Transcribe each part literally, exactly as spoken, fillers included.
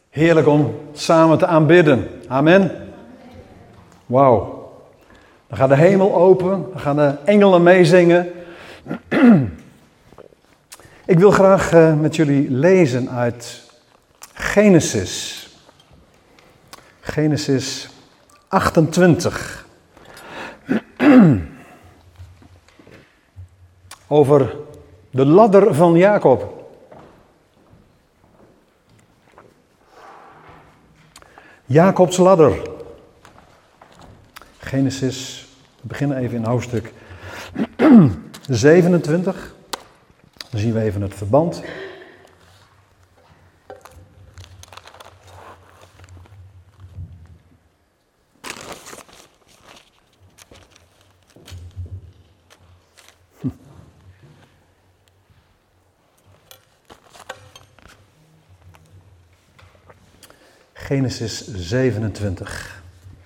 Heerlijk om samen te aanbidden. Amen. Wauw. Dan gaat de hemel open. Dan gaan de engelen meezingen. Ik wil graag uh, met jullie lezen uit Genesis. Genesis achtentwintig. Over de ladder van Jacob. Jacobs ladder. Genesis, we beginnen even in hoofdstuk zevenentwintig. Dan zien we even het verband. Genesis zevenentwintig.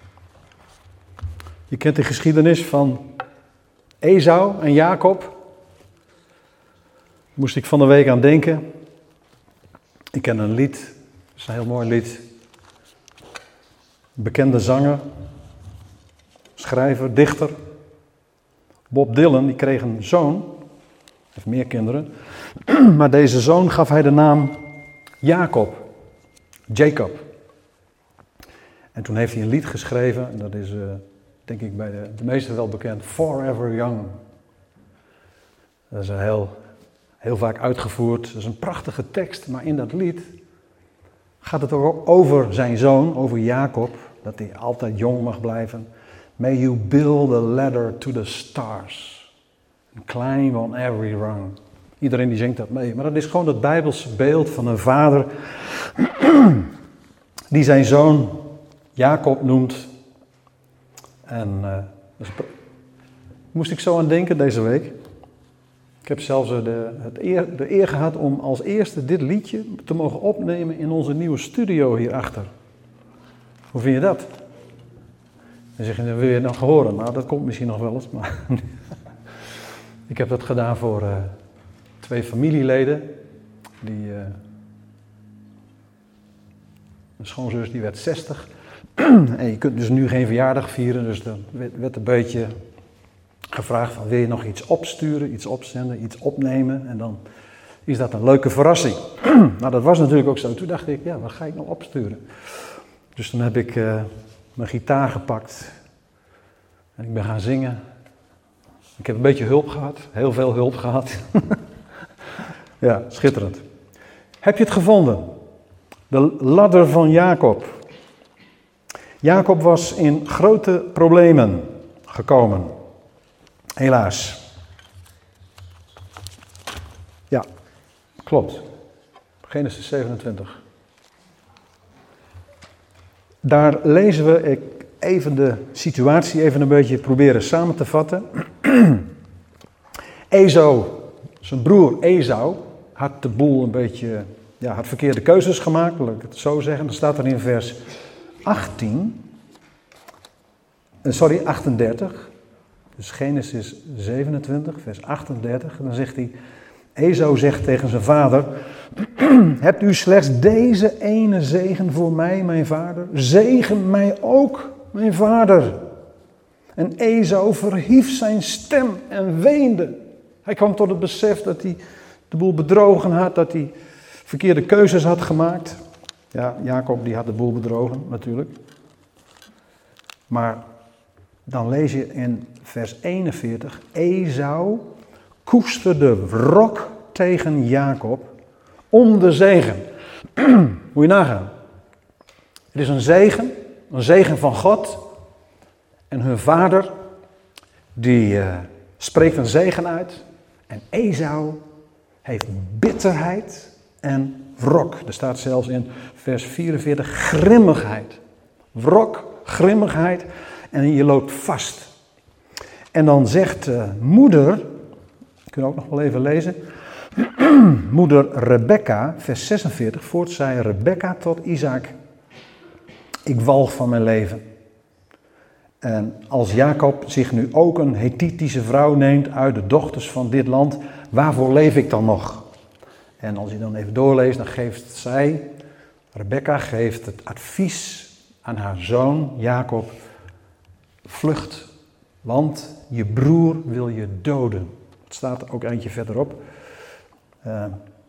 Je kent de geschiedenis van Esau en Jacob. Daar moest ik van de week aan denken. Ik ken een lied, dat is een heel mooi lied. Een bekende zanger, schrijver, dichter. Bob Dylan, die kreeg een zoon. Hij heeft meer kinderen. Maar deze zoon gaf hij de naam Jacob. Jacob. En toen heeft hij een lied geschreven, en dat is uh, denk ik bij de, de meesten wel bekend, Forever Young. Dat is heel, heel vaak uitgevoerd, dat is een prachtige tekst, maar in dat lied gaat het ook over zijn zoon, over Jacob, dat hij altijd jong mag blijven. May you build a ladder to the stars, and climb on every rung. Iedereen die zingt dat mee, maar dat is gewoon het Bijbelse beeld van een vader die zijn zoon Jacob noemt. En uh, dus moest ik zo aan denken deze week. Ik heb zelfs de, het eer, de eer gehad om als eerste dit liedje te mogen opnemen in onze nieuwe studio hierachter. Hoe vind je dat? Dan zeg je, wil je het nog horen? Nou, dat komt misschien nog wel eens. Maar ik heb dat gedaan voor uh, twee familieleden. Die, uh, een schoonzus die werd zestig. En je kunt dus nu geen verjaardag vieren, dus dan werd een beetje gevraagd van wil je nog iets opsturen, iets opzenden, iets opnemen en dan is dat een leuke verrassing. Nou, dat was natuurlijk ook zo. Toen dacht ik, ja, wat ga ik nou opsturen? Dus toen heb ik uh, mijn gitaar gepakt en ik ben gaan zingen. Ik heb een beetje hulp gehad, heel veel hulp gehad. Ja, schitterend. Heb je het gevonden? De ladder van Jacob. Jacob was in grote problemen gekomen. Helaas. Ja, klopt. Genesis zevenentwintig. Daar lezen we, ik even de situatie even een beetje proberen samen te vatten. Esau, zijn broer Esau, had de boel een beetje, ja, had verkeerde keuzes gemaakt, laat ik het zo zeggen. Dan staat er in vers achttien, sorry, achtendertig, dus Genesis zevenentwintig, vers achtendertig, dan zegt hij, Esau zegt tegen zijn vader, hebt u slechts deze ene zegen voor mij, mijn vader? Zegen mij ook, mijn vader. En Esau verhief zijn stem en weende. Hij kwam tot het besef dat hij de boel bedrogen had, dat hij verkeerde keuzes had gemaakt. Ja, Jacob die had de boel bedrogen natuurlijk. Maar dan lees je in vers eenenveertig. Esau koesterde wrok tegen Jacob om de zegen. Moet je nagaan. Het is een zegen, een zegen van God. En hun vader, die uh, spreekt een zegen uit. En Esau heeft bitterheid en wrok. Er staat zelfs in vers vierenveertig grimmigheid. Wrok, grimmigheid en je loopt vast. En dan zegt uh, moeder, kunnen we ook nog wel even lezen. Moeder Rebekka, vers zesenveertig, voort zei Rebekka tot Isaac. Ik walg van mijn leven. En als Jacob zich nu ook een Hethitische vrouw neemt uit de dochters van dit land, waarvoor leef ik dan nog? En als je dan even doorleest, dan geeft zij Rebekka geeft het advies aan haar zoon Jacob: vlucht, want je broer wil je doden. Het staat er ook eentje verderop. Uh,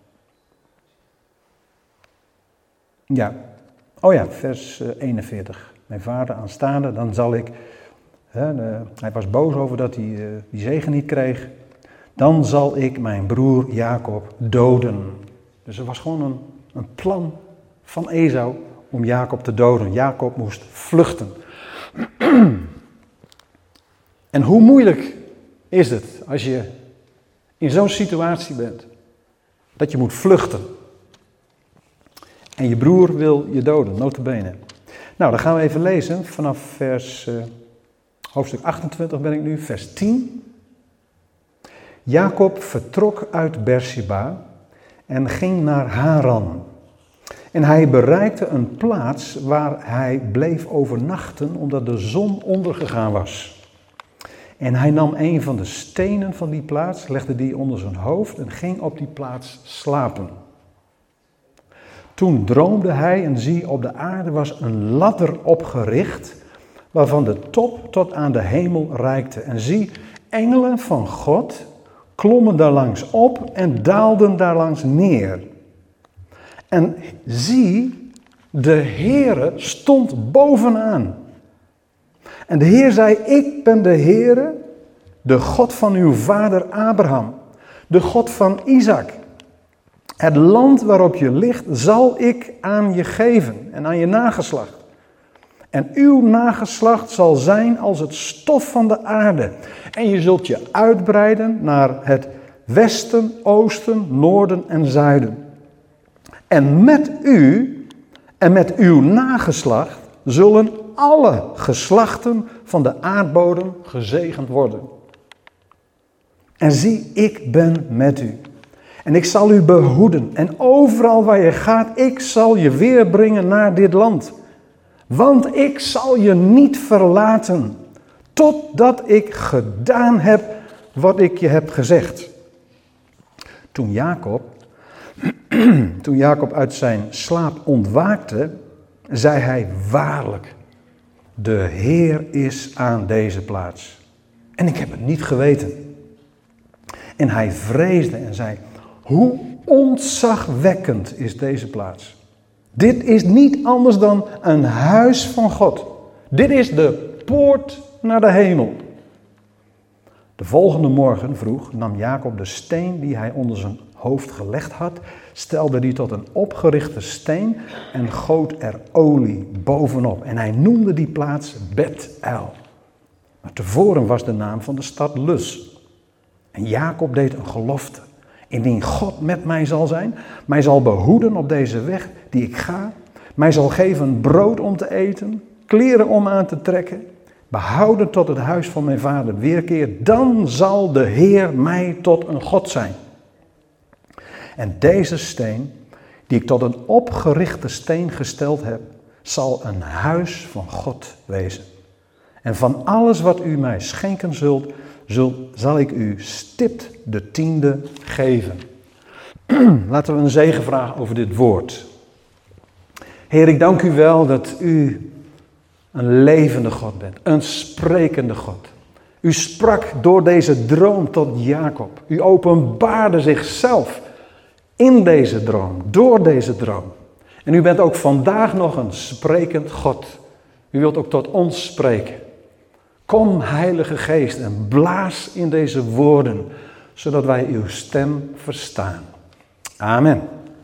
ja, oh ja, vers eenenveertig. Mijn vader aanstaande, dan zal ik... Hè, de, hij was boos over dat hij uh, die zegen niet kreeg. Dan zal ik mijn broer Jacob doden. Dus er was gewoon een, een plan van Esau om Jacob te doden. Jacob moest vluchten. En hoe moeilijk is het als je in zo'n situatie bent, dat je moet vluchten. En je broer wil je doden, nota bene. Nou, dan gaan we even lezen vanaf vers, uh, hoofdstuk achtentwintig ben ik nu, vers tien. Jacob vertrok uit Beersheba en ging naar Haran. En hij bereikte een plaats waar hij bleef overnachten omdat de zon ondergegaan was. En hij nam een van de stenen van die plaats, legde die onder zijn hoofd en ging op die plaats slapen. Toen droomde hij en zie, op de aarde was een ladder opgericht, waarvan de top tot aan de hemel reikte. En zie, engelen van God klommen daar langs op en daalden daar langs neer. En zie, de Heere stond bovenaan. En de Heer zei, ik ben de Heere, de God van uw vader Abraham, de God van Isaac. Het land waarop je ligt zal ik aan je geven en aan je nageslacht. En uw nageslacht zal zijn als het stof van de aarde. En je zult je uitbreiden naar het westen, oosten, noorden en zuiden. En met u en met uw nageslacht zullen alle geslachten van de aardbodem gezegend worden. En zie, ik ben met u. En ik zal u behoeden. En overal waar je gaat, ik zal je weer brengen naar dit land. Want ik zal je niet verlaten, totdat ik gedaan heb wat ik je heb gezegd. Toen Jacob, toen Jacob uit zijn slaap ontwaakte, zei hij, waarlijk, de Heer is aan deze plaats. En ik heb het niet geweten. En hij vreesde en zei, hoe ontzagwekkend is deze plaats. Dit is niet anders dan een huis van God. Dit is de poort naar de hemel. De volgende morgen vroeg nam Jacob de steen die hij onder zijn hoofd gelegd had, stelde die tot een opgerichte steen en goot er olie bovenop. En hij noemde die plaats Bet-El. Maar tevoren was de naam van de stad Luz. En Jacob deed een gelofte. Indien God met mij zal zijn, mij zal behoeden op deze weg die ik ga, mij zal geven brood om te eten, kleren om aan te trekken, behouden tot het huis van mijn vader weerkeert, dan zal de Heer mij tot een God zijn. En deze steen, die ik tot een opgerichte steen gesteld heb, zal een huis van God wezen. En van alles wat u mij schenken zult, zul, zal ik u stipt de tiende geven. Laten we een zegen vragen over dit woord. Heer, ik dank u wel dat u een levende God bent, een sprekende God. U sprak door deze droom tot Jacob. U openbaarde zichzelf in deze droom, door deze droom. En u bent ook vandaag nog een sprekend God. U wilt ook tot ons spreken. Kom, Heilige Geest, en blaas in deze woorden, zodat wij uw stem verstaan. Amen.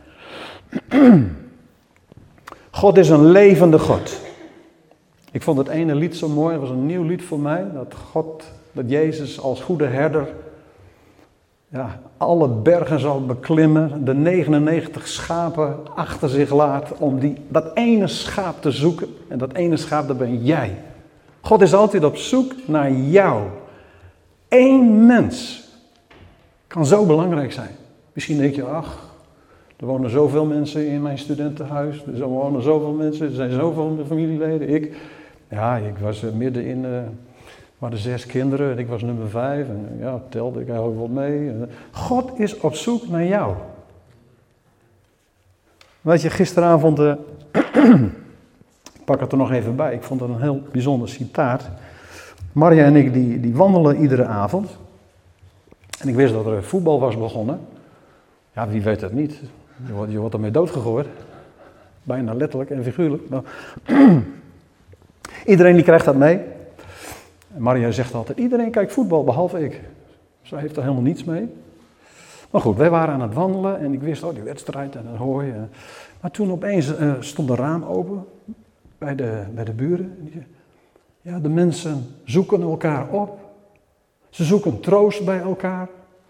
God is een levende God. Ik vond het ene lied zo mooi, het was een nieuw lied voor mij, dat God, dat Jezus als goede herder, ja, alle bergen zal beklimmen, de negenennegentig schapen achter zich laat om die, dat ene schaap te zoeken. En dat ene schaap, dat ben jij. God is altijd op zoek naar jou. Eén mens kan zo belangrijk zijn. Misschien denk je, ach, er wonen zoveel mensen in mijn studentenhuis. Er wonen zoveel mensen, er zijn zoveel familieleden. Ik, ja, ik was midden in, uh, we hadden zes kinderen en ik was nummer vijf. En ja, telde ik eigenlijk wel mee. God is op zoek naar jou. Weet je, gisteravond, uh, ik pak het er nog even bij, ik vond het een heel bijzonder citaat. Marja en ik die, die wandelen iedere avond. En ik wist dat er voetbal was begonnen. Ja, wie weet het niet. Je wordt, je wordt ermee doodgegooid. Bijna letterlijk en figuurlijk. Nou, iedereen die krijgt dat mee. En Marja zegt altijd, iedereen kijkt voetbal, behalve ik. Zij heeft er helemaal niets mee. Maar goed, wij waren aan het wandelen en ik wist, oh die wedstrijd en dat hoor je. Maar toen opeens uh, stond een raam open bij de, bij de buren. En die zei, ja, de mensen zoeken elkaar op. Ze zoeken troost bij elkaar.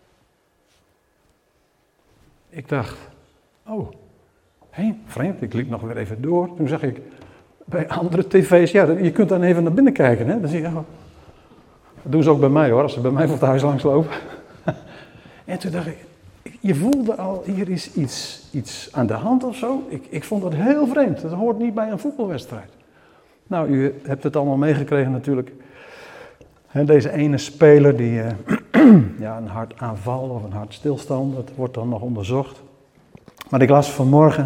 Ik dacht, oh, hé, vreemd, ik liep nog weer even door. Toen zag ik bij andere tv's, ja, je kunt dan even naar binnen kijken. Hè? Dan zie je, oh, dat doen ze ook bij mij hoor, als ze bij mij voor het huis langslopen. En toen dacht ik, je voelde al, hier is iets, iets aan de hand of zo. Ik, ik vond dat heel vreemd, dat hoort niet bij een voetbalwedstrijd. Nou, u hebt het allemaal meegekregen natuurlijk. He, deze ene speler, die, uh, ja, een hartaanval of een hartstilstand, dat wordt dan nog onderzocht. Maar ik las vanmorgen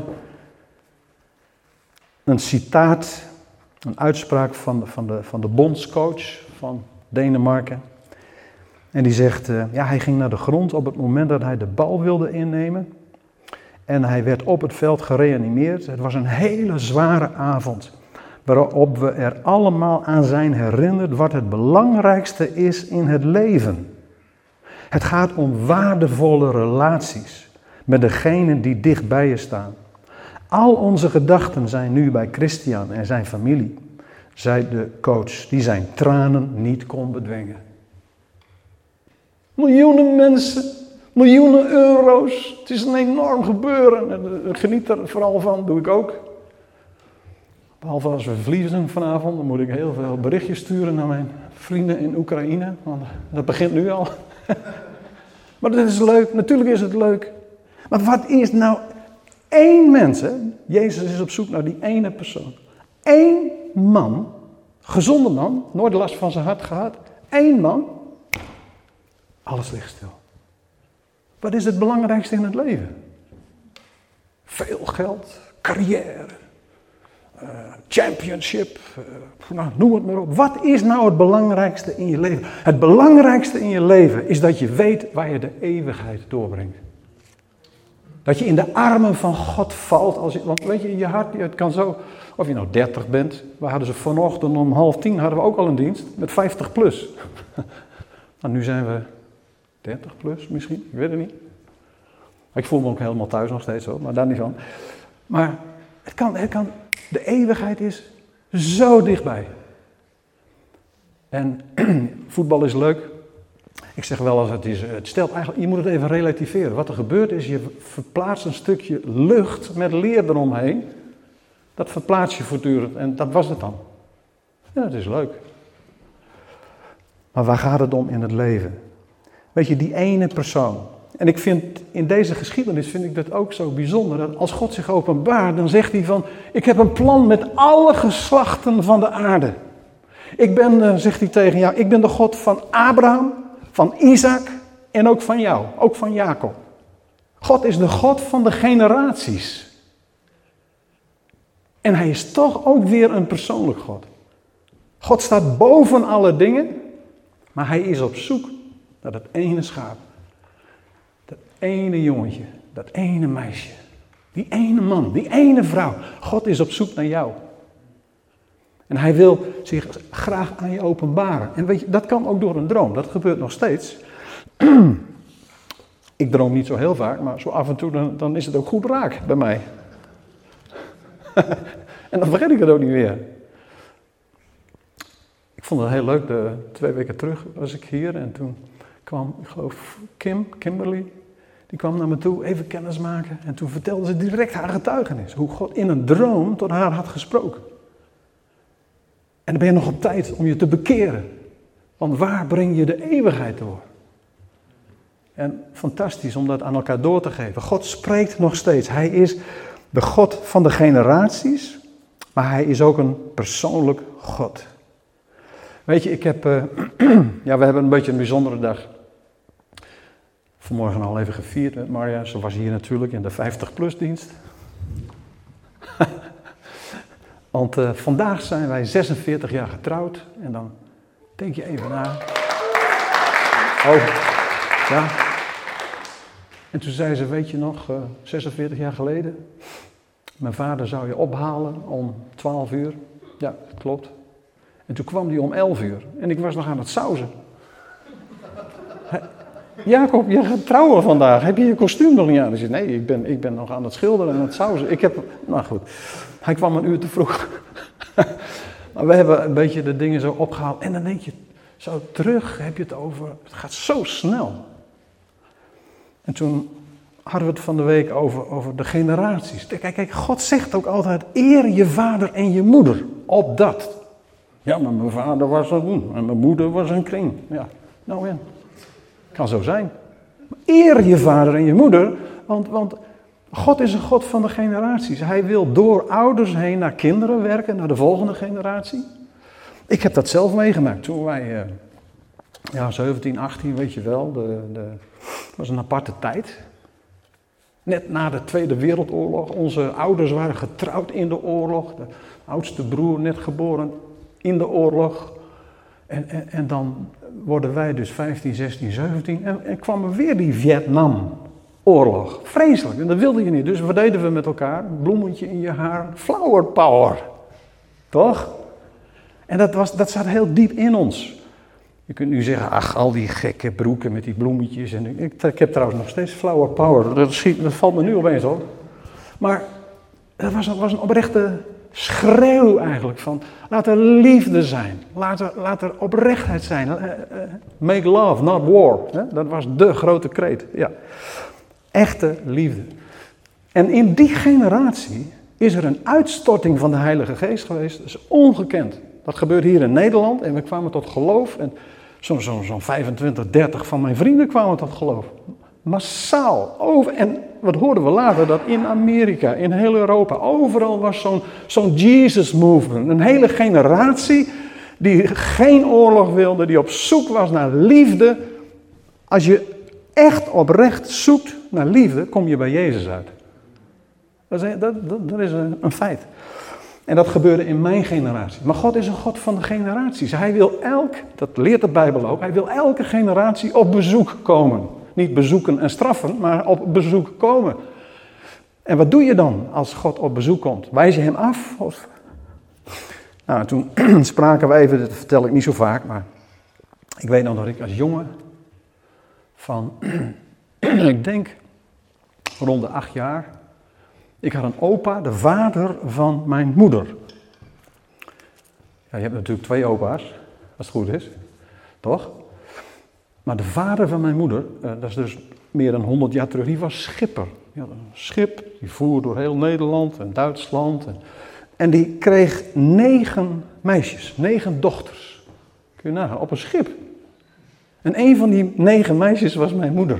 een citaat, een uitspraak van de, van de, van de bondscoach van Denemarken. En die zegt, uh, ja, hij ging naar de grond op het moment dat hij de bal wilde innemen. En hij werd op het veld gereanimeerd. Het was een hele zware avond, waarop we er allemaal aan zijn herinnerd wat het belangrijkste is in het leven. Het gaat om waardevolle relaties met degenen die dicht bij je staan. Al onze gedachten zijn nu bij Christian en zijn familie, zei de coach, die zijn tranen niet kon bedwingen. Miljoenen mensen, miljoenen euro's, het is een enorm gebeuren en ik geniet er vooral van, doe ik ook. Behalve als we verliezen vanavond, dan moet ik heel veel berichtjes sturen naar mijn vrienden in Oekraïne, want dat begint nu al. Maar dat is leuk, natuurlijk is het leuk. Maar wat is nou één mens, hè? Jezus is op zoek naar die ene persoon. Eén man, gezonde man, nooit last van zijn hart gehad. Eén man, alles ligt stil. Wat is het belangrijkste in het leven? Veel geld, carrière. Uh, championship, uh, nou, noem het maar op. Wat is nou het belangrijkste in je leven? Het belangrijkste in je leven is dat je weet waar je de eeuwigheid doorbrengt. Dat je in de armen van God valt. Als je, want weet je, in je hart, het kan zo, of je nou dertig bent. We hadden ze vanochtend om half tien, hadden we ook al een dienst met vijftig plus. Nou, nu zijn we dertig plus misschien, ik weet het niet. Ik voel me ook helemaal thuis nog steeds hoor, maar daar niet van. Maar het kan, het kan... De eeuwigheid is zo dichtbij. En voetbal is leuk. Ik zeg wel als het is, het stelt eigenlijk, je moet het even relativeren. Wat er gebeurt is, je verplaatst een stukje lucht met leer eromheen. Dat verplaats je voortdurend en dat was het dan. Ja, dat is leuk. Maar waar gaat het om in het leven? Weet je, die ene persoon. En ik vind, in deze geschiedenis vind ik dat ook zo bijzonder, dat als God zich openbaart, dan zegt hij van, ik heb een plan met alle geslachten van de aarde. Ik ben, zegt hij tegen jou, ik ben de God van Abraham, van Isaac en ook van jou, ook van Jacob. God is de God van de generaties. En hij is toch ook weer een persoonlijk God. God staat boven alle dingen, maar hij is op zoek naar dat ene schaap. Dat ene jongetje, dat ene meisje, die ene man, die ene vrouw. God is op zoek naar jou. En hij wil zich graag aan je openbaren. En weet je, dat kan ook door een droom, dat gebeurt nog steeds. Ik droom niet zo heel vaak, maar zo af en toe dan, dan is het ook goed raak bij mij. En dan vergeet ik het ook niet meer. Ik vond het heel leuk, de, twee weken terug was ik hier en toen kwam, ik geloof, Kim, Kimberly, die kwam naar me toe, even kennis maken. En toen vertelde ze direct haar getuigenis, hoe God in een droom tot haar had gesproken. En dan ben je nog op tijd om je te bekeren. Want waar breng je de eeuwigheid door? En fantastisch om dat aan elkaar door te geven. God spreekt nog steeds. Hij is de God van de generaties, maar hij is ook een persoonlijk God. Weet je, ik heb, uh, ja, we hebben een beetje een bijzondere dag. Vanmorgen al even gevierd met Marja. Ze was hier natuurlijk in de vijftig plus dienst. Want uh, vandaag zijn wij zesenveertig jaar getrouwd. En dan denk je even na. Oh, ja. En toen zei ze, weet je nog, uh, zesenveertig jaar geleden. Mijn vader zou je ophalen om twaalf uur. Ja, dat klopt. En toen kwam hij om elf uur. En ik was nog aan het sauzen. Jacob, je gaat trouwen vandaag. Heb je je kostuum nog niet aan? Hij zei, nee, ik ben, ik ben nog aan het schilderen en aan het sauzen. Ik heb, nou goed, hij kwam een uur te vroeg. Maar we hebben een beetje de dingen zo opgehaald. En dan denk je, zo terug heb je het over, het gaat zo snel. En toen hadden we het van de week over, over de generaties. Kijk, kijk, God zegt ook altijd, eer je vader en je moeder. Op dat. Ja, maar mijn vader was een en mijn moeder was een kring. Ja, nou ja. Kan zo zijn. Eer je vader en je moeder, want, want God is een God van de generaties. Hij wil door ouders heen naar kinderen werken, naar de volgende generatie. Ik heb dat zelf meegemaakt toen wij, uh, ja, zeventien, achttien, weet je wel, de, de, het was een aparte tijd. Net na de Tweede Wereldoorlog, onze ouders waren getrouwd in de oorlog, de oudste broer net geboren in de oorlog. En, en, en dan worden wij dus vijftien, zestien, zeventien en, en kwam er weer die Vietnamoorlog. Vreselijk, en dat wilde je niet. Dus wat deden we met elkaar? Bloemetje in je haar, flower power. Toch? En dat, was, dat zat heel diep in ons. Je kunt nu zeggen, ach, al die gekke broeken met die bloemetjes. En ik, ik heb trouwens nog steeds flower power, dat, schiet, dat valt me nu opeens op. Maar dat was, was een oprechte schreeuw eigenlijk van, laat er liefde zijn, laat er, laat er oprechtheid zijn. Uh, uh, make love, not war. Hè? Dat was de grote kreet. Ja. Echte liefde. En in die generatie is er een uitstorting van de Heilige Geest geweest. Dat is ongekend. Dat gebeurde hier in Nederland en we kwamen tot geloof. En zo'n zo, zo vijfentwintig, dertig van mijn vrienden kwamen tot geloof. Massaal. Over, en wat hoorden we later? Dat in Amerika, in heel Europa, overal was zo'n zo'n Jesus movement. Een hele generatie die geen oorlog wilde, die op zoek was naar liefde. Als je echt oprecht zoekt naar liefde, kom je bij Jezus uit. Dat is, dat, dat, dat is een, een feit. En dat gebeurde in mijn generatie. Maar God is een God van de generaties. Hij wil elk, dat leert de Bijbel ook, hij wil elke generatie op bezoek komen. Niet bezoeken en straffen, maar op bezoek komen. En wat doe je dan als God op bezoek komt? Wijs je hem af? Of... Nou, toen spraken we even, dat vertel ik niet zo vaak, maar ik weet nog dat ik als jongen van, ik denk rond de acht jaar, ik had een opa, de vader van mijn moeder. Ja, je hebt natuurlijk twee opa's, als het goed is, toch? Maar de vader van mijn moeder, dat is dus meer dan honderd jaar terug, die was schipper. Die had een schip, die voer door heel Nederland en Duitsland. En, en die kreeg negen meisjes, negen dochters. Kun je nagaan, op een schip. En een van die negen meisjes was mijn moeder.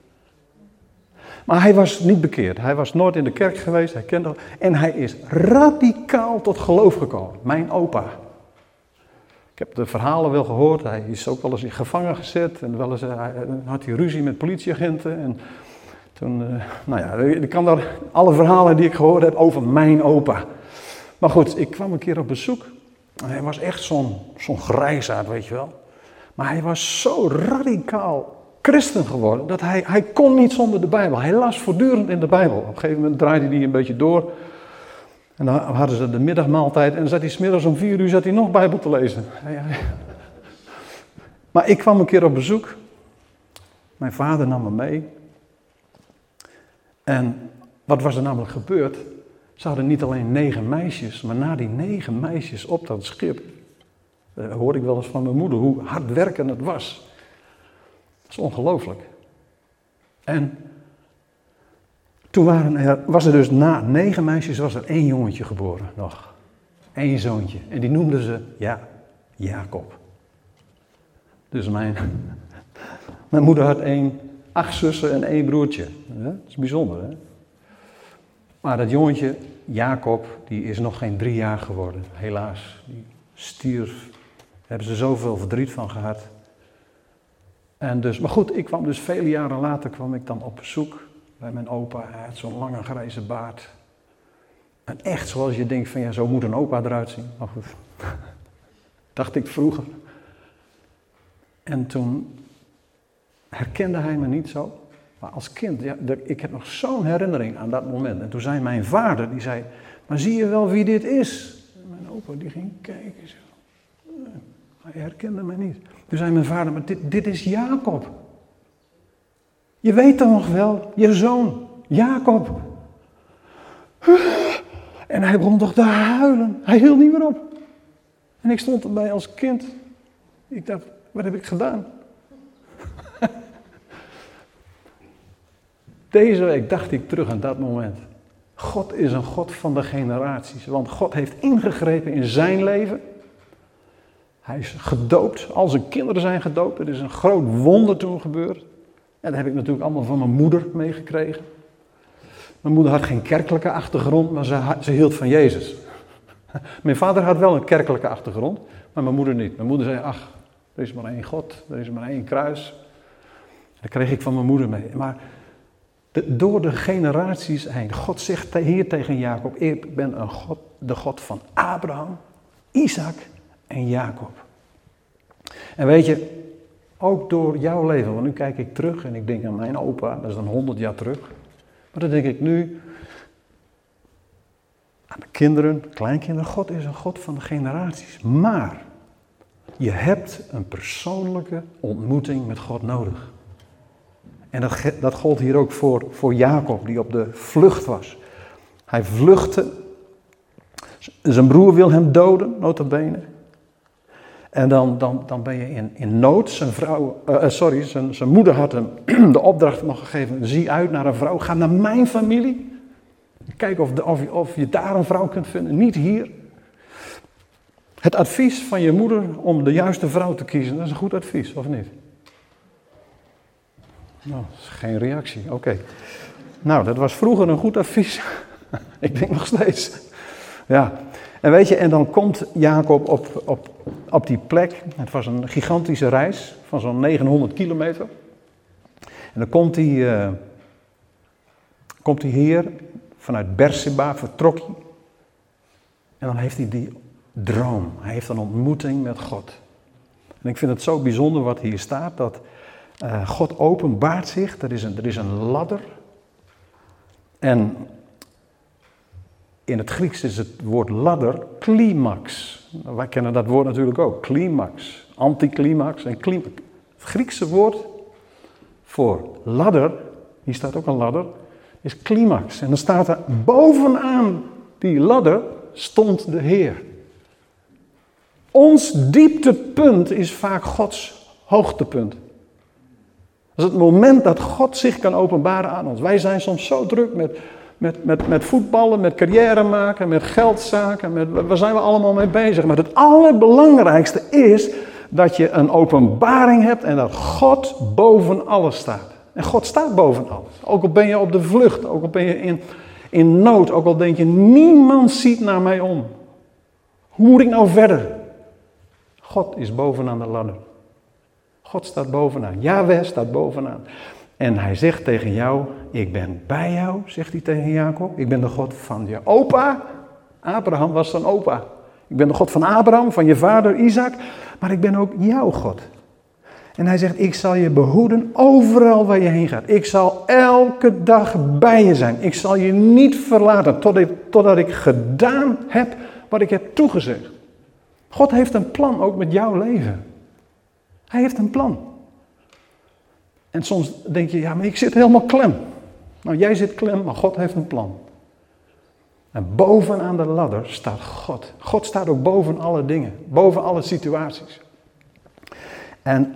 Maar hij was niet bekeerd. Hij was nooit in de kerk geweest. Hij kende, en hij is radicaal tot geloof gekomen. Mijn opa. Ik heb de verhalen wel gehoord. Hij is ook wel eens in gevangen gezet. En wel eens hij, had hij ruzie met politieagenten. En toen, uh, nou ja, ik kan daar alle verhalen die ik gehoord heb over mijn opa. Maar goed, ik kwam een keer op bezoek. En hij was echt zo'n, zo'n grijsaard, weet je wel. Maar hij was zo radicaal christen geworden, dat hij, hij kon niet zonder de Bijbel. Hij las voortdurend in de Bijbel. Op een gegeven moment draaide hij een beetje door. En dan hadden ze de middagmaaltijd en dan zat hij 's middags om vier uur zat hij nog Bijbel te lezen. Hij, hij... Maar ik kwam een keer op bezoek. Mijn vader nam me mee. En wat was er namelijk gebeurd? Ze hadden niet alleen negen meisjes, maar na die negen meisjes op dat schip, uh, hoorde ik wel eens van mijn moeder hoe hard werken het was. Dat is ongelooflijk. En toen waren er, was er dus na negen meisjes was er één jongetje geboren nog. Eén zoontje. En die noemden ze, ja, Jacob. Dus mijn, mijn moeder had één, acht zussen en één broertje. Dat is bijzonder, hè? Maar dat jongetje, Jacob, die is nog geen drie jaar geworden. Helaas. Die stierf. Daar hebben ze zoveel verdriet van gehad. En dus, maar goed, ik kwam dus vele jaren later kwam ik dan op bezoek bij mijn opa. Hij had zo'n lange grijze baard. En echt zoals je denkt van ja, zo moet een opa eruit zien. Maar goed, dacht ik vroeger. En toen herkende hij me niet zo. Maar als kind, ja, ik heb nog zo'n herinnering aan dat moment. En toen zei mijn vader, die zei, maar zie je wel wie dit is? En mijn opa die ging kijken. Zo. Hij herkende mij niet. Toen zei mijn vader, maar dit, dit is Jacob. Je weet toch nog wel, je zoon, Jacob. En hij begon toch te huilen. Hij hield niet meer op. En ik stond erbij als kind. Ik dacht, wat heb ik gedaan? Deze week dacht ik terug aan dat moment. God is een God van de generaties. Want God heeft ingegrepen in zijn leven. Hij is gedoopt. Al zijn kinderen zijn gedoopt. Er is een groot wonder toen gebeurd. En dat heb ik natuurlijk allemaal van mijn moeder meegekregen. Mijn moeder had geen kerkelijke achtergrond, maar ze, had, ze hield van Jezus. Mijn vader had wel een kerkelijke achtergrond, maar mijn moeder niet. Mijn moeder zei, ach, er is maar één God, er is maar één kruis. Dat kreeg ik van mijn moeder mee. Maar de, door de generaties heen, God zegt hier tegen Jacob, ik ben een God, de God van Abraham, Isaac en Jacob. En weet je, ook door jouw leven, want nu kijk ik terug en ik denk aan mijn opa, dat is dan honderd jaar terug. Maar dan denk ik nu aan de kinderen, kleinkinderen. God is een God van de generaties. Maar je hebt een persoonlijke ontmoeting met God nodig. En dat, dat gold hier ook voor, voor Jacob, die op de vlucht was. Hij vluchtte. Zijn broer wil hem doden, nota bene. En dan, dan, dan ben je in, in nood. Zijn, vrouw, uh, sorry, zijn, zijn moeder had hem de opdracht nog gegeven. Zie uit naar een vrouw. Ga naar mijn familie. Kijk of, de, of, of je daar een vrouw kunt vinden. Niet hier. Het advies van je moeder om de juiste vrouw te kiezen. Dat is een goed advies, of niet? Nou, dat is geen reactie. Oké. Okay. Nou, dat was vroeger een goed advies. Ik denk nog steeds. Ja. En weet je, en dan komt Jacob op, op, op die plek. Het was een gigantische reis van zo'n negenhonderd kilometer. En dan komt hij, uh, komt hij hier, vanuit Beersheba vertrok hij. En dan heeft hij die droom. Hij heeft een ontmoeting met God. En ik vind het zo bijzonder wat hier staat, dat uh, God openbaart zich. Er is een, er is een ladder. En in het Grieks is het woord ladder climax. Wij kennen dat woord natuurlijk ook. Climax, anticlimax en climax. Het Griekse woord voor ladder, hier staat ook een ladder, is climax. En dan staat er bovenaan die ladder stond de Heer. Ons dieptepunt is vaak Gods hoogtepunt. Dat is het moment dat God zich kan openbaren aan ons. Wij zijn soms zo druk met... Met, met, met voetballen, met carrière maken, met geldzaken, met, waar zijn we allemaal mee bezig? Maar het allerbelangrijkste is dat je een openbaring hebt en dat God boven alles staat. En God staat boven alles. Ook al ben je op de vlucht, ook al ben je in, in nood, ook al denk je niemand ziet naar mij om. Hoe moet ik nou verder? God is bovenaan de ladder. God staat bovenaan. Jahweh staat bovenaan. En hij zegt tegen jou, ik ben bij jou, zegt hij tegen Jacob. Ik ben de God van je opa. Abraham was zijn opa. Ik ben de God van Abraham, van je vader Isaac. Maar ik ben ook jouw God. En hij zegt, ik zal je behoeden overal waar je heen gaat. Ik zal elke dag bij je zijn. Ik zal je niet verlaten tot ik, totdat ik gedaan heb wat ik heb toegezegd. God heeft een plan ook met jouw leven. Hij heeft een plan. En soms denk je, ja, maar ik zit helemaal klem. Nou, jij zit klem, maar God heeft een plan. En bovenaan de ladder staat God. God staat ook boven alle dingen, boven alle situaties. En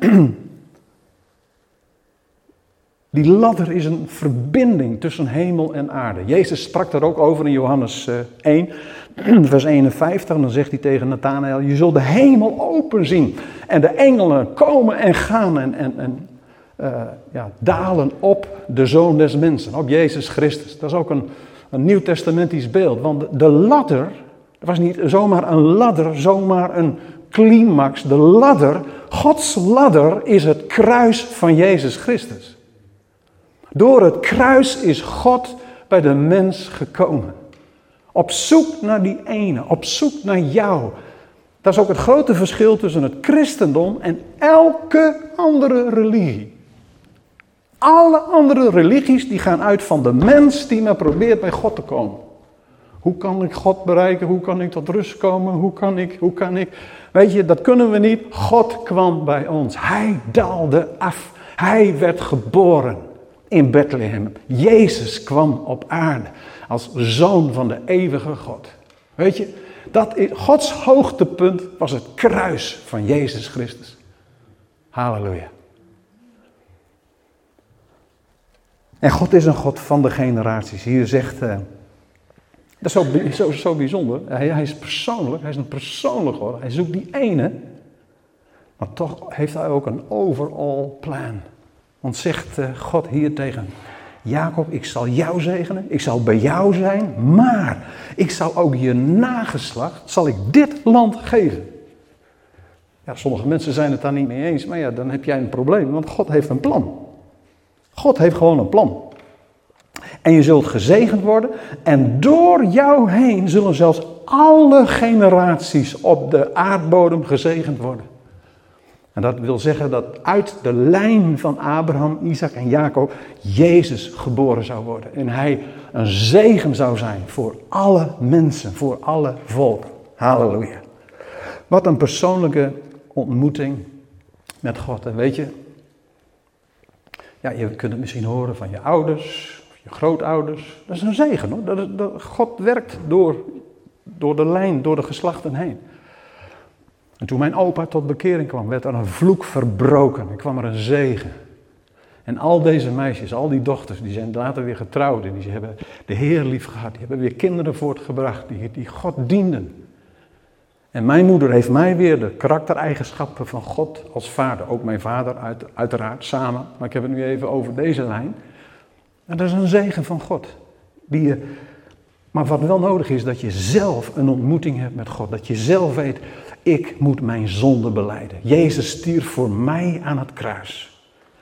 die ladder is een verbinding tussen hemel en aarde. Jezus sprak daar ook over in Johannes één, vers eenenvijftig. En dan zegt hij tegen Nathanael, je zult de hemel open zien. En de engelen komen en gaan en... en, en Uh, ja, dalen op de Zoon des Mensen, op Jezus Christus. Dat is ook een, een nieuwtestamentisch beeld. Want de, de ladder, het was niet zomaar een ladder, zomaar een climax. De ladder, Gods ladder is het kruis van Jezus Christus. Door het kruis is God bij de mens gekomen. Op zoek naar die ene, op zoek naar jou. Dat is ook het grote verschil tussen het christendom en elke andere religie. Alle andere religies die gaan uit van de mens die maar probeert bij God te komen. Hoe kan ik God bereiken? Hoe kan ik tot rust komen? Hoe kan ik? Hoe kan ik? Weet je, dat kunnen we niet. God kwam bij ons. Hij daalde af. Hij werd geboren in Bethlehem. Jezus kwam op aarde als zoon van de eeuwige God. Weet je, dat is, Gods hoogtepunt was het kruis van Jezus Christus. Halleluja. En God is een God van de generaties. Hier zegt, uh, dat is zo, zo, zo bijzonder. Hij, hij is persoonlijk, hij is een persoonlijk God. Hij zoekt die ene. Maar toch heeft hij ook een overall plan. Want zegt uh, God hier tegen Jacob, ik zal jou zegenen, ik zal bij jou zijn, maar ik zal ook je nageslacht, zal ik dit land geven. Ja, sommige mensen zijn het daar niet mee eens, maar ja, dan heb jij een probleem, want God heeft een plan. God heeft gewoon een plan. En je zult gezegend worden en door jou heen zullen zelfs alle generaties op de aardbodem gezegend worden. En dat wil zeggen dat uit de lijn van Abraham, Isaac en Jacob Jezus geboren zou worden. En hij een zegen zou zijn voor alle mensen, voor alle volken. Halleluja. Wat een persoonlijke ontmoeting met God. En weet je, ja, je kunt het misschien horen van je ouders, of je grootouders. Dat is een zegen hoor. Dat is, dat, God werkt door, door de lijn, door de geslachten heen. En toen mijn opa tot bekering kwam, werd er een vloek verbroken. Er kwam er een zegen. En al deze meisjes, al die dochters, die zijn later weer getrouwd. En die hebben de Heer lief gehad. Die hebben weer kinderen voortgebracht die, die God dienden. En mijn moeder heeft mij weer de karaktereigenschappen van God als vader. Ook mijn vader uit, uiteraard samen. Maar ik heb het nu even over deze lijn. En dat is een zegen van God. Die je, maar wat wel nodig is, dat je zelf een ontmoeting hebt met God. Dat je zelf weet, ik moet mijn zonde belijden. Jezus stierf voor mij aan het kruis.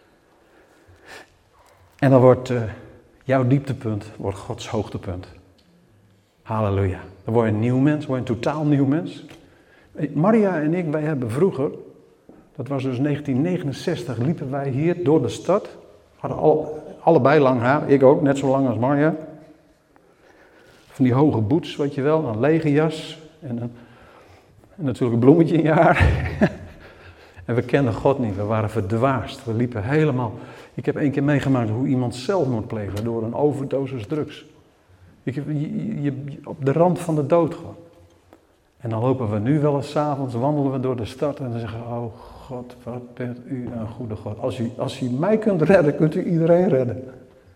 En dan wordt uh, jouw dieptepunt, wordt Gods hoogtepunt. Halleluja. Dan word je een nieuw mens, word je een totaal nieuw mens. Maria en ik, wij hebben vroeger, dat was dus negentien negenenzestig, liepen wij hier door de stad. Hadden al, allebei lang haar, ik ook, net zo lang als Maria. Van die hoge boots, weet je wel, een lege jas en, een, en natuurlijk een bloemetje in je haar. En we kenden God niet, we waren verdwaasd, we liepen helemaal. Ik heb één keer meegemaakt hoe iemand zelfmoord pleegde door een overdosis drugs. Ik heb, je, je, op de rand van de dood gewoon. En dan lopen we nu wel eens 's avonds, wandelen we door de stad en dan zeggen we, oh God, wat bent u een goede God. Als u, als u mij kunt redden, kunt u iedereen redden.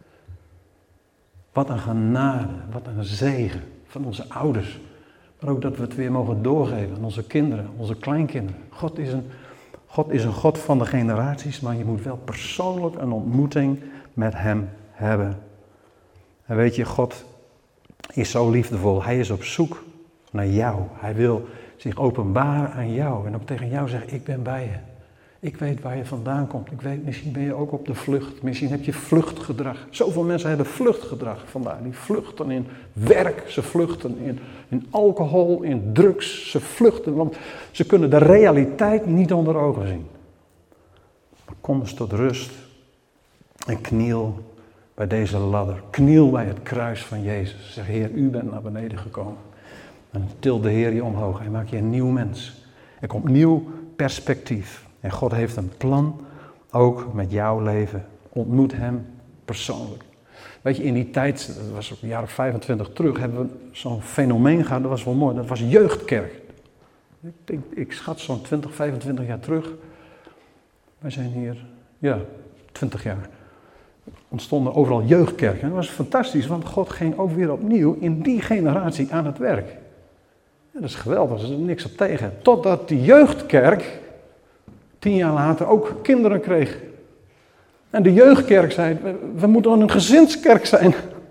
Wat een genade, wat een zegen van onze ouders. Maar ook dat we het weer mogen doorgeven aan onze kinderen, onze kleinkinderen. God is een, God is een God van de generaties, maar je moet wel persoonlijk een ontmoeting met hem hebben. En weet je, God is zo liefdevol. Hij is op zoek naar jou. Hij wil zich openbaren aan jou en ook tegen jou zeggen, ik ben bij je. Ik weet waar je vandaan komt. Ik weet, misschien ben je ook op de vlucht. Misschien heb je vluchtgedrag. Zoveel mensen hebben vluchtgedrag vandaag. Die vluchten in werk, ze vluchten in, in alcohol, in drugs. Ze vluchten, want ze kunnen de realiteit niet onder ogen zien. Maar kom eens tot rust en kniel bij deze ladder. Kniel bij het kruis van Jezus. Zeg, Heer, u bent naar beneden gekomen. En til de Heer je omhoog. Hij maakt je een nieuw mens. Er komt nieuw perspectief. En God heeft een plan, ook met jouw leven. Ontmoet hem persoonlijk. Weet je, in die tijd, dat was op een jaar of vijfentwintig terug, hebben we zo'n fenomeen gehad, dat was wel mooi, dat was jeugdkerk. Ik, denk, ik schat zo'n twintig, vijfentwintig jaar terug. Wij zijn hier, ja, twintig jaar. Ontstonden overal jeugdkerken. En dat was fantastisch, want God ging ook weer opnieuw in die generatie aan het werk. Ja, dat is geweldig, er is niks op tegen. Totdat die jeugdkerk tien jaar later ook kinderen kreeg. En de jeugdkerk zei, we, we moeten een gezinskerk zijn.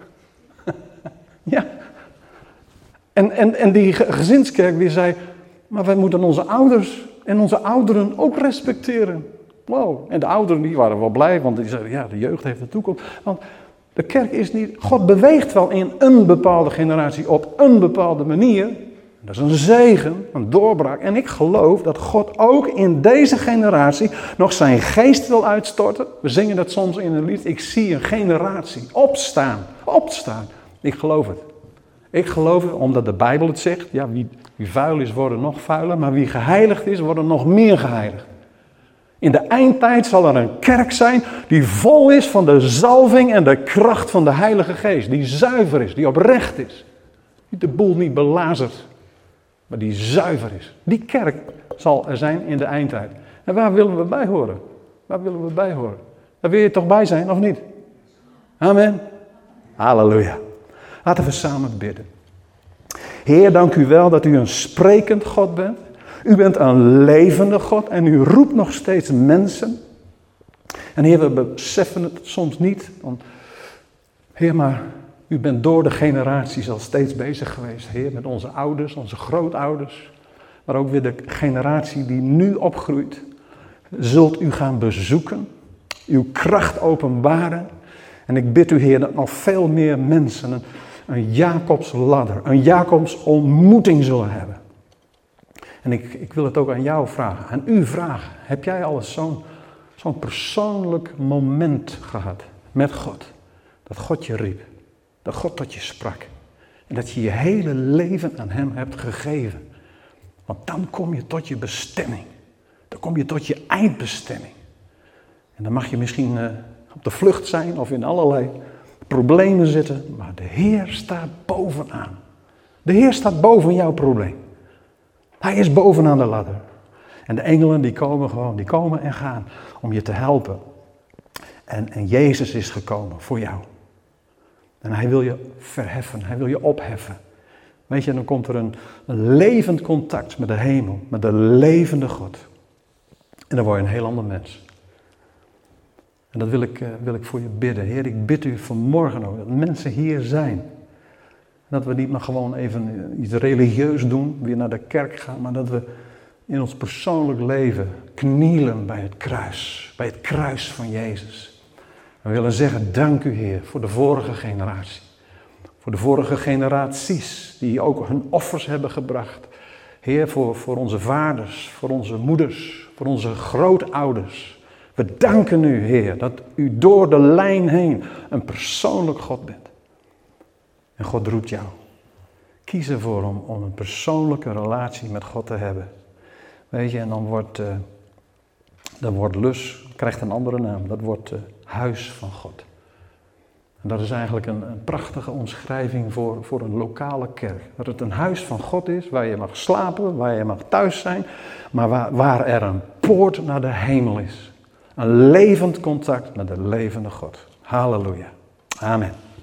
Ja. En, en, en die gezinskerk weer zei, maar wij moeten onze ouders en onze ouderen ook respecteren. Wow. En de ouderen die waren wel blij, want die zeiden, ja, de jeugd heeft de toekomst. Want De kerk is niet... God beweegt wel in een bepaalde generatie op een bepaalde manier. Dat is een zegen, een doorbraak. En ik geloof dat God ook in deze generatie nog zijn geest wil uitstorten. We zingen dat soms in een lied. Ik zie een generatie opstaan, opstaan. Ik geloof het. Ik geloof het omdat de Bijbel het zegt. Ja, wie, wie vuil is, worden nog vuiler. Maar wie geheiligd is, worden nog meer geheiligd. In de eindtijd zal er een kerk zijn die vol is van de zalving en de kracht van de Heilige Geest. Die zuiver is, die oprecht is. Die de boel niet belazert, maar die zuiver is. Die kerk zal er zijn in de eindtijd. En waar willen we bij horen? Waar willen we bij horen? Daar wil je toch bij zijn, of niet? Amen. Halleluja. Laten we samen bidden. Heer, dank u wel dat u een sprekend God bent. U bent een levende God en u roept nog steeds mensen. En Heer, we beseffen het soms niet. Want, Heer, maar u bent door de generaties al steeds bezig geweest. Heer, met onze ouders, onze grootouders. Maar ook weer de generatie die nu opgroeit. Zult u gaan bezoeken. Uw kracht openbaren. En ik bid u, Heer, dat nog veel meer mensen een, een Jacobs ladder, een Jacobs ontmoeting zullen hebben. En ik, ik wil het ook aan jou vragen, aan u vragen. Heb jij al eens zo'n, zo'n persoonlijk moment gehad met God? Dat God je riep, dat God tot je sprak. En dat je je hele leven aan hem hebt gegeven. Want dan kom je tot je bestemming. Dan kom je tot je eindbestemming. En dan mag je misschien uh, op de vlucht zijn of in allerlei problemen zitten. Maar de Heer staat bovenaan. De Heer staat boven jouw probleem. Hij is bovenaan de ladder. En de engelen die komen gewoon, die komen en gaan om je te helpen. En, en Jezus is gekomen voor jou. En hij wil je verheffen, hij wil je opheffen. Weet je, dan komt er een, een levend contact met de hemel, met de levende God. En dan word je een heel ander mens. En dat wil ik, uh, wil ik voor je bidden. Heer, ik bid u vanmorgen ook dat mensen hier zijn. Dat we niet maar gewoon even iets religieus doen, weer naar de kerk gaan, maar dat we in ons persoonlijk leven knielen bij het kruis, bij het kruis van Jezus. We willen zeggen, dank u Heer voor de vorige generatie, voor de vorige generaties die ook hun offers hebben gebracht. Heer, voor, voor onze vaders, voor onze moeders, voor onze grootouders. We danken u Heer dat u door de lijn heen een persoonlijk God bent. En God roept jou. Kies ervoor om, om een persoonlijke relatie met God te hebben. Weet je, en dan wordt, uh, dan wordt Lus, krijgt een andere naam. Dat wordt uh, huis van God. En dat is eigenlijk een, een prachtige omschrijving voor, voor een lokale kerk. Dat het een huis van God is, waar je mag slapen, waar je mag thuis zijn. Maar waar, waar er een poort naar de hemel is. Een levend contact met de levende God. Halleluja. Amen.